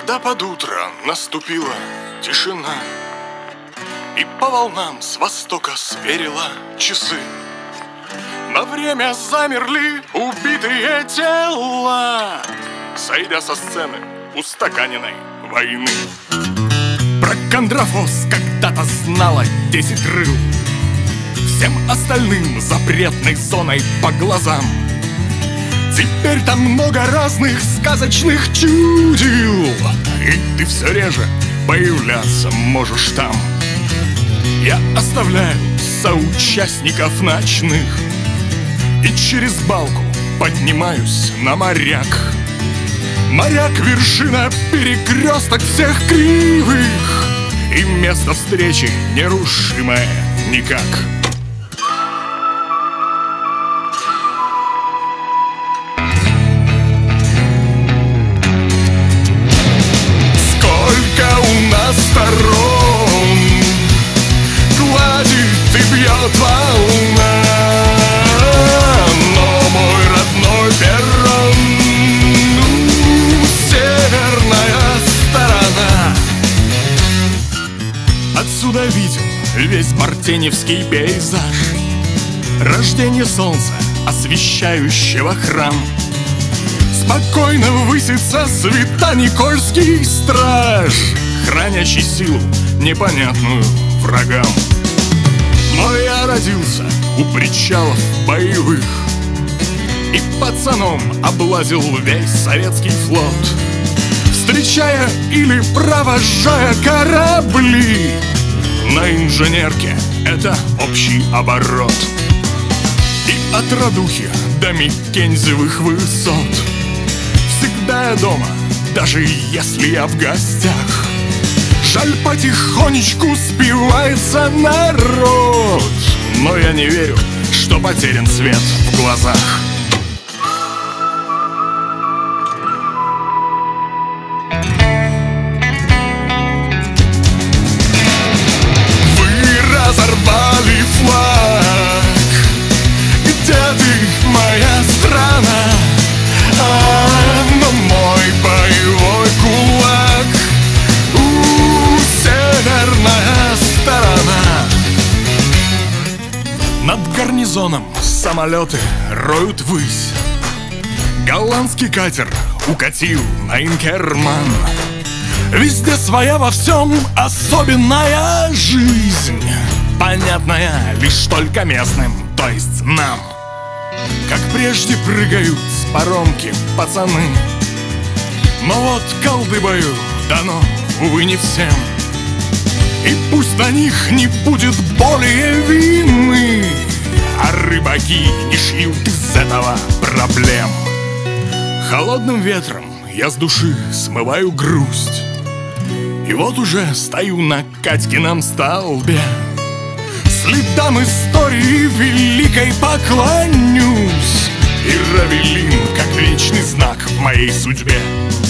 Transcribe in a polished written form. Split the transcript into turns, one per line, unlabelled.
Когда под утро наступила тишина, и по волнам с востока сверила часы, на время замерли убитые тела, сойдя со сцены устаканенной войны. Про Контрафос когда-то знала 10 рыл, всем остальным запретной зоной по глазам. Теперь там много разных сказочных чудил, и ты все реже появляться можешь там. Я оставляю соучастников ночных и через балку поднимаюсь на моряк. Моряк — вершина, перекресток всех кривых, и место встречи нерушимое никак. Сторон гладит и бьет волна, но мой родной перрон, северная сторона. Отсюда виден весь мартеневский пейзаж, рождение солнца, освещающего храм. Спокойно высится Свято-Никольский страж, хранящий силу непонятную врагам. Но я родился у причалов боевых и пацаном облазил весь советский флот, встречая или провожая корабли. На инженерке это общий оборот, и от Радухи до Миккензевых высот всегда я дома, даже если я в гостях. Жаль, потихонечку спивается народ, но я не верю, что потерян свет в глазах. Вы разорвали флаг, где ты, моя страна? Но мой боевой кулак, северная сторона. Над гарнизоном самолеты роют ввысь, голландский катер укатил на Инкерман. Везде своя, во всем особенная жизнь, понятная лишь только местным, то есть нам. Как прежде прыгают с паромки пацаны, но вот колдыбаю дано, увы, не всем. И пусть на них не будет более вины, а рыбаки не шьют из этого проблем. Холодным ветром я с души смываю грусть, и вот уже стою на Катькином столбе. Следам истории великой поклонюсь, и Равелин как вечный знак в моей судьбе.